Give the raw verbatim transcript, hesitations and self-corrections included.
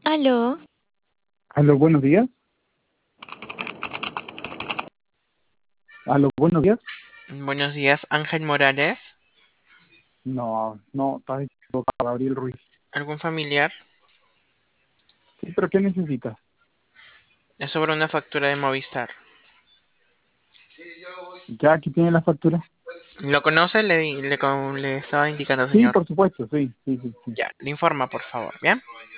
Aló, Aló, buenos días. Aló, buenos días. Buenos días, Ángel Morales. No, no, estás equivocado, Gabriel Ruiz. ¿Algún familiar? Sí, pero ¿qué necesitas? Es sobre una factura de Movistar. Ya aquí tiene la factura. ¿Lo conoce? Le, le, con- le estaba indicando, Sí, señor. por supuesto, sí, sí, sí, sí. Ya, le informa, por favor, ¿bien?